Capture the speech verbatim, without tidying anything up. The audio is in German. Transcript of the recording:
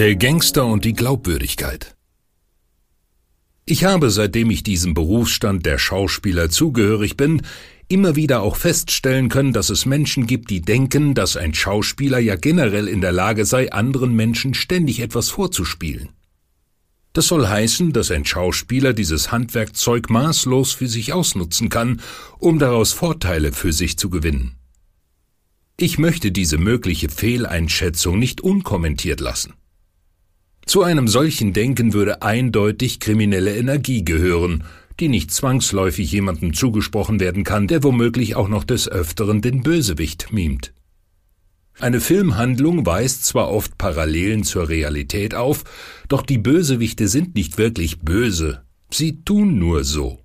Der Gangster und die Glaubwürdigkeit. Ich habe, seitdem ich diesem Berufsstand der Schauspieler zugehörig bin, immer wieder auch feststellen können, dass es Menschen gibt, die denken, dass ein Schauspieler ja generell in der Lage sei, anderen Menschen ständig etwas vorzuspielen. Das soll heißen, dass ein Schauspieler dieses Handwerkzeug maßlos für sich ausnutzen kann, um daraus Vorteile für sich zu gewinnen. Ich möchte diese mögliche Fehleinschätzung nicht unkommentiert lassen. Zu einem solchen Denken würde eindeutig kriminelle Energie gehören, die nicht zwangsläufig jemandem zugesprochen werden kann, der womöglich auch noch des Öfteren den Bösewicht mimt. Eine Filmhandlung weist zwar oft Parallelen zur Realität auf, doch die Bösewichte sind nicht wirklich böse, sie tun nur so.